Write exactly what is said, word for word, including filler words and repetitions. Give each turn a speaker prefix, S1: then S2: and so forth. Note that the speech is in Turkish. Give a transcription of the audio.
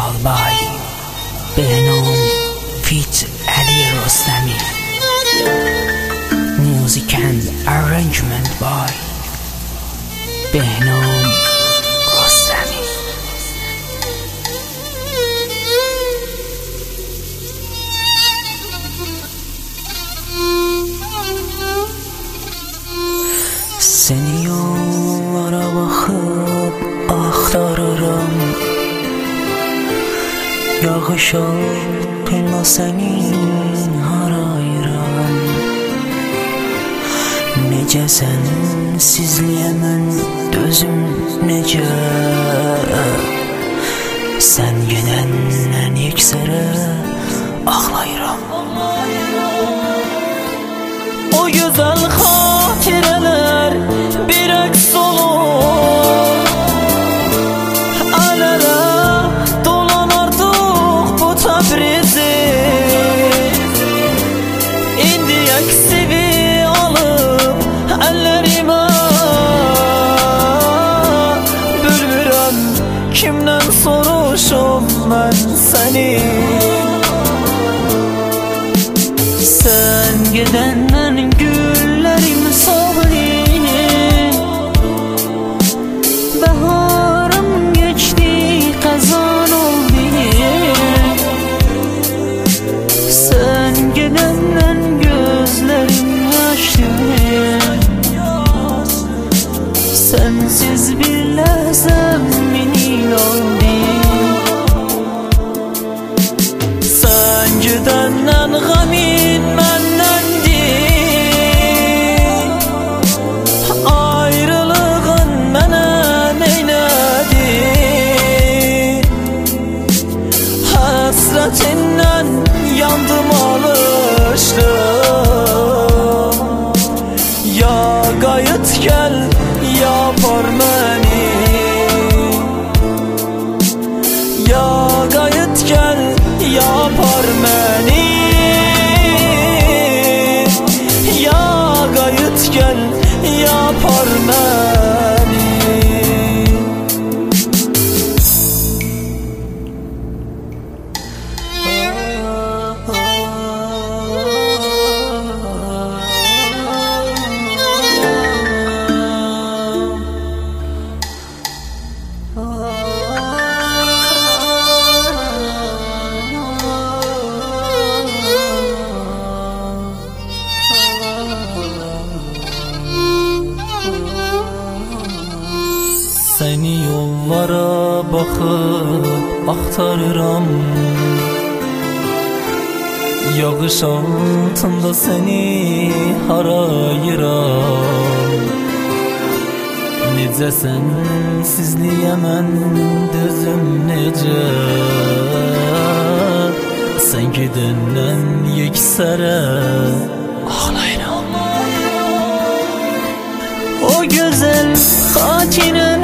S1: Albay Behnam feat. Ali Rostami. Music and arrangement by Behnam Rostami. Seni yollara bakıp aktarırım, yağış altında senin harayıram. Necə sənsizliyəmən dözüm necə, sən gedəndən yeksərə ağlayıram.
S2: O güzel hatireler bir aks olur, alere dolan artık bu Təbrizi. İndi əksivi alıp ellerime bülbürəm, kimden soruşum ben seni. Sen gidenden güllerim soldu, baharım geçti kazan oldu. Sen gidenden gözlerim yaşlı, sensiz bir lahzem minil oldu. Sen gidenden gamin mendendi, ayrılığın mene neyledi. Hasretinden yandım alıştım, ya gayet gel yapar beni, ya gayet gel yapar beni, ya gayet gel yapar beni. Seni yollara bakıp aktarıram, yağış altında seni harayıram. Necə sənsizliyəmən dözüm necə, sən gedəndən yeksərə ağlayıram. O güzel hatine